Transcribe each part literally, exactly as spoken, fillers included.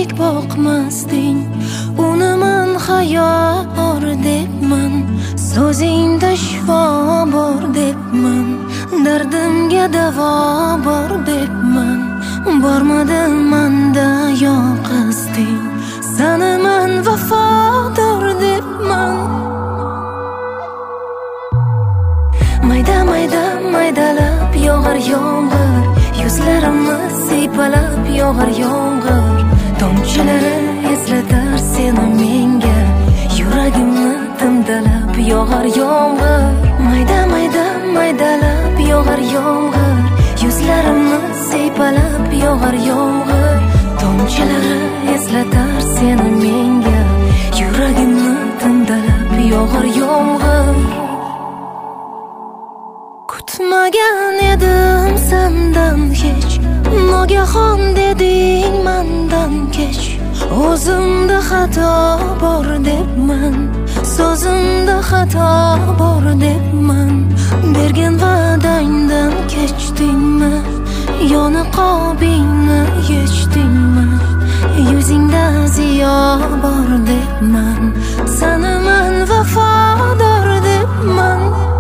ko'zingdek boqmasding, uni men hayot debman, so'zingda shifo bor debman, dardimga davo bor debman. Bormadi manda yoqasding, seni men vafodor debman. Mayda mayda maydalab yog'ar yomg'ir, yuzlarimni siypalab yog'ar yomg'ir, tomchilari eslatar seni menga, yuragimni timdalab yog'ar yomg'ir. Mayda mayda maydalab yog'ar yomg'ir, yuzlarimni siypalab yog'ar yomg'ir, tomchilari eslatar seni menga, yuragimni timdalab yog'ar yomg'ir. Kutmagan edim sendan hech, nogahon deding mendan kech. O'zimda xato bor debman, so'zimda xato bor debman. Bergan va'dangdan kechdingmi, yoni qobingni yechdingmi? Yuzingda ziyo bor debman, seni men vafodor debman.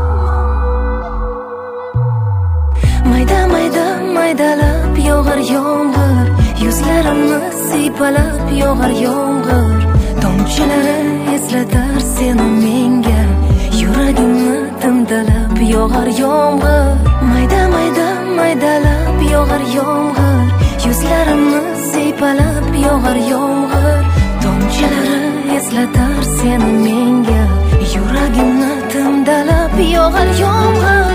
Mayda mayda maydalab yog'ar yomg'ir, yuzlarimni siypalab yog'ar yomg'ir, tomchilari eslatar seni menga, yuragimni timdalab yog'ar yomg'ir. Mayda mayda maydalab yog'ar yomg'ir, yuzlarimni siypalab yog'ar yomg'ir, tomchilari eslatar seni menga, yuragimni timdalab yog'ar yomg'ir.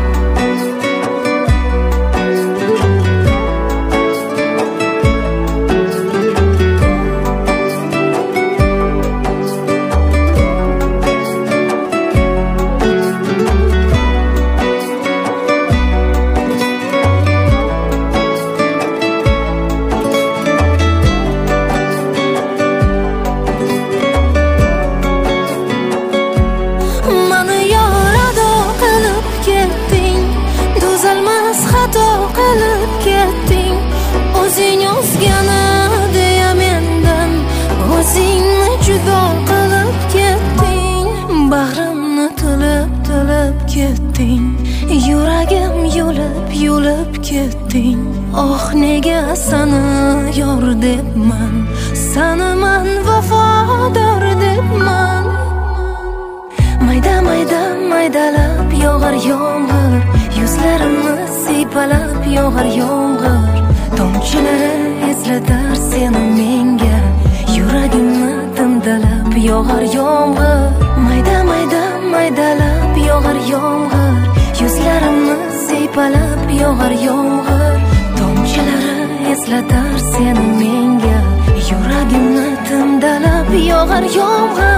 O'zing o'zgani deya mendan, o'zingni judo qilib ketding. Bag'rimni tilib tilib ketding, yuragim yulib yulib ketding. Oh nega seni yor debman, seni men vafodor debman. Mayda mayda maydalab yog'ar yomg'ir, yuzlarimni siypalab yog'ar yomg'ir, tomchilari eslatar seni menga, yuragimni timdalab yog'ar yomg'ir. Mayda mayda maydalab yog'ar yomg'ir, yuzlarimni siypalab yog'ar yomg'ir, tomchilari eslatar seni menga, yuragimni timdalab yog'ar yomg'ir.